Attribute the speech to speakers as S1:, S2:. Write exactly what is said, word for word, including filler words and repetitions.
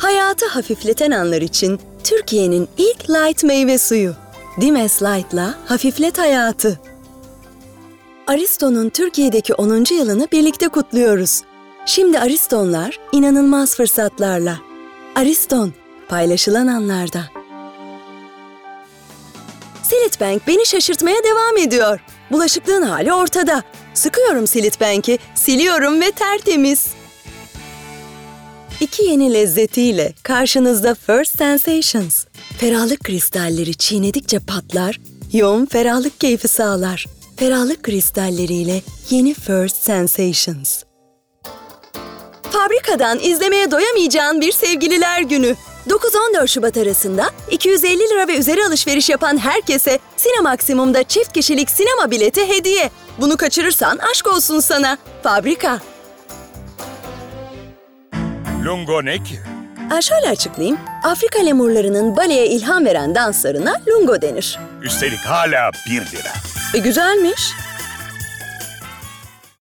S1: Hayatı hafifleten anlar için Türkiye'nin ilk light meyve suyu. Dimes Light'la hafiflet hayatı. Ariston'un Türkiye'deki onuncu yılını birlikte kutluyoruz. Şimdi Aristonlar inanılmaz fırsatlarla. Ariston, paylaşılan anlarda. Sillit Bank beni şaşırtmaya devam ediyor. Bulaşıklığın hali ortada. Sıkıyorum Sillit Bank'i, siliyorum ve tertemiz. İki yeni lezzetiyle karşınızda First Sensations. Ferahlık kristalleri çiğnedikçe patlar, yoğun ferahlık keyfi sağlar. Ferahlık kristalleriyle yeni First Sensations. Fabrikadan izlemeye doyamayacağın bir sevgililer günü. dokuz on dört Şubat arasında iki yüz elli lira ve üzeri alışveriş yapan herkese Sinemaksimum'da çift kişilik sinema bileti hediye. Bunu kaçırırsan aşk olsun sana. Fabrika.
S2: Lungo ne ki?
S1: Aa, şöyle açıklayayım. Afrika lemurlarının baleye ilham veren danslarına lungo denir.
S2: Üstelik hala bir lira.
S1: E, güzelmiş.